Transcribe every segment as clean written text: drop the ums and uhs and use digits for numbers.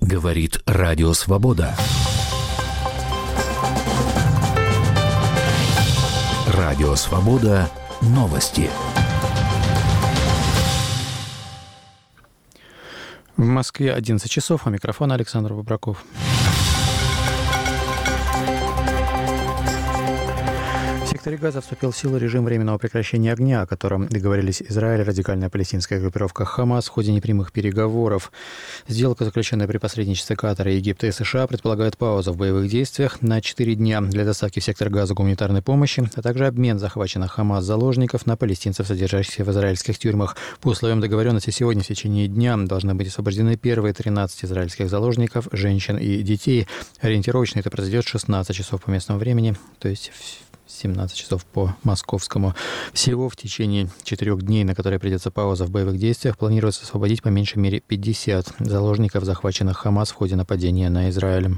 Говорит Радио Свобода. Радио Свобода. Новости. В Москве 11 часов. У микрофона Александр Бобраков. В секторе Газа вступил в силу режим временного прекращения огня, о котором договорились Израиль и радикальная палестинская группировка «Хамас» в ходе непрямых переговоров. Сделка, заключенная при посредничестве Катара, Египта и США, предполагает паузу в боевых действиях на 4 дня для доставки в сектор Газа гуманитарной помощи, а также обмен захваченных «Хамас» заложников на палестинцев, содержащихся в израильских тюрьмах. По условиям договоренности, сегодня в течение дня должны быть освобождены первые 13 израильских заложников, женщин и детей. Ориентировочно это произойдет в 16 часов по местному времени, то есть 17 часов по московскому. Всего в течение 4 дней, на которые придется пауза в боевых действиях, планируется освободить по меньшей мере 50 заложников, захваченных «Хамас» в ходе нападения на Израиль.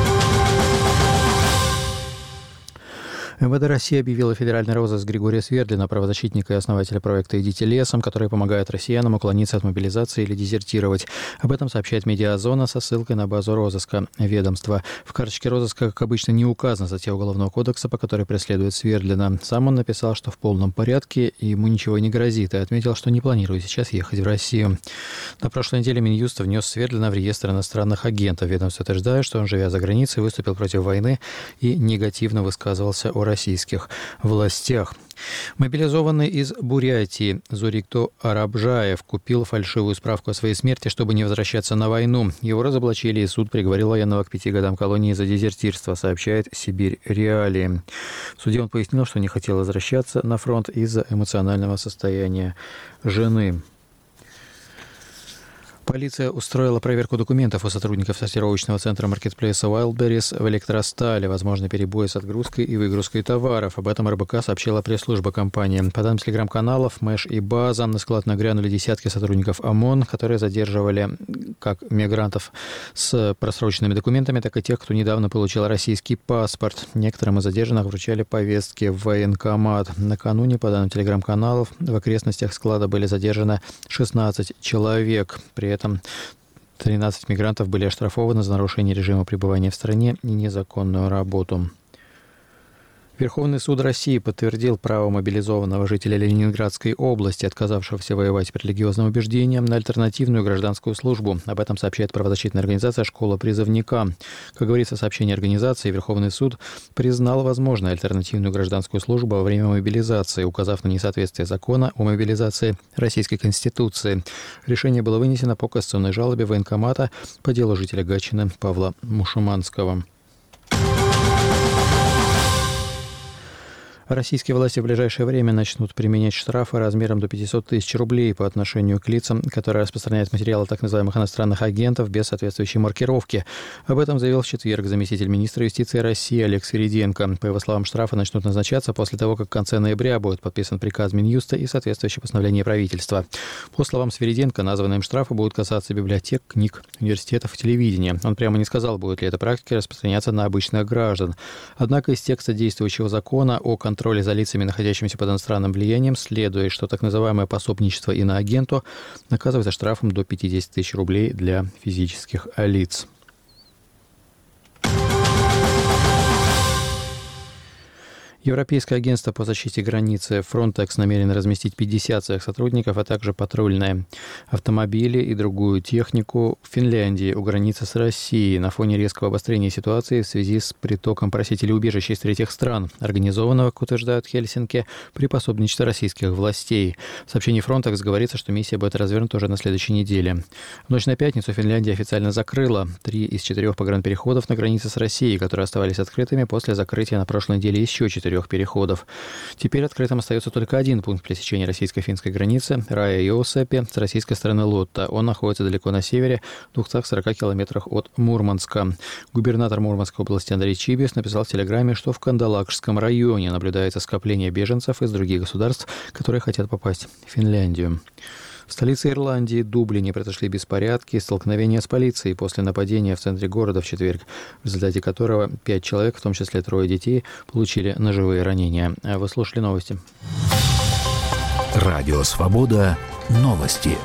МВД России объявила федеральный розыск Григория Свердлина, правозащитника и основателя проекта «Идите лесом», который помогает россиянам уклониться от мобилизации или дезертировать. Об этом сообщает «Медиазона» со ссылкой на базу розыска ведомства. В карточке розыска, как обычно, не указана статья Уголовного кодекса, по которой преследует Свердлина. Сам он написал, что в полном порядке и ему ничего не грозит, и отметил, что не планирует сейчас ехать в Россию. На прошлой неделе Минюст внес Свердлина в реестр иностранных агентов. Ведомство утверждает, что он, живя за границей, выступил против войны и негативно высказывался о российских властях. Мобилизованный из Бурятии Зурикто Арабжаев купил фальшивую справку о своей смерти, чтобы не возвращаться на войну. Его разоблачили, и суд приговорил военного к 5 годам колонии за дезертирство, сообщает Сибирь Реалии. В суде он пояснил, что не хотел возвращаться на фронт из-за эмоционального состояния жены. Полиция устроила проверку документов у сотрудников сортировочного центра маркетплейса Wildberries в Электростале. Возможны перебои с отгрузкой и выгрузкой товаров. Об этом РБК сообщила пресс-служба компании. По данным телеграм-каналов Мэш и База, на склад нагрянули десятки сотрудников ОМОН, которые задерживали как мигрантов с просроченными документами, так и тех, кто недавно получил российский паспорт. Некоторым из задержанных вручали повестки в военкомат. Накануне, по данным телеграм-каналов, в окрестностях склада были задержаны 16 человек. При этом 13 мигрантов были оштрафованы за нарушение режима пребывания в стране и незаконную работу. Верховный суд России подтвердил право мобилизованного жителя Ленинградской области, отказавшегося воевать по религиозным убеждениям, на альтернативную гражданскую службу. Об этом сообщает правозащитная организация «Школа призывника». Как говорится в сообщении организации, Верховный суд признал возможной альтернативную гражданскую службу во время мобилизации, указав на несоответствие закона о мобилизации Российской Конституции. Решение было вынесено по кассационной жалобе военкомата по делу жителя Гатчины Павла Мушуманского. Российские власти в ближайшее время начнут применять штрафы размером до 500 тысяч рублей по отношению к лицам, которые распространяют материалы так называемых иностранных агентов без соответствующей маркировки. Об этом заявил в четверг заместитель министра юстиции России Олег Свириденко. По его словам, штрафы начнут назначаться после того, как в конце ноября будет подписан приказ Минюста и соответствующее постановление правительства. По словам Свириденко, названные им штрафы будут касаться библиотек, книг, университетов и телевидения. Он прямо не сказал, будет ли эта практика распространяться на обычных граждан. Однако из текста действующего закона о контроле за лицами, находящимися под иностранным влиянием, следует, что так называемое пособничество иноагенту наказывается штрафом до 50 тысяч рублей для физических лиц. Европейское агентство по защите границы Frontex намерено разместить 50 своих сотрудников, а также патрульные автомобили и другую технику в Финляндии у границы с Россией на фоне резкого обострения ситуации в связи с притоком просителей убежища из третьих стран, организованного, как утверждают Хельсинки, при пособничестве российских властей. В сообщении Frontex говорится, что миссия будет развернута уже на следующей неделе. В ночь на пятницу Финляндия официально закрыла 3 из 4 погранпереходов на границе с Россией, которые оставались открытыми после закрытия на прошлой неделе еще 4 переходов. Теперь открытым остается только один пункт пересечения российско-финской границы – Рая-Йоусепи с российской стороны Лотта. Он находится далеко на севере, в 240 километрах от Мурманска. Губернатор Мурманской области Андрей Чибис написал в Телеграме, что в Кандалакшском районе наблюдается скопление беженцев из других государств, которые хотят попасть в Финляндию. В столице Ирландии, Дублине, произошли беспорядки и столкновения с полицией после нападения в центре города в четверг, в результате которого 5 человек, в том числе 3 детей, получили ножевые ранения. Вы слушали новости. Радио «Свобода». Новости.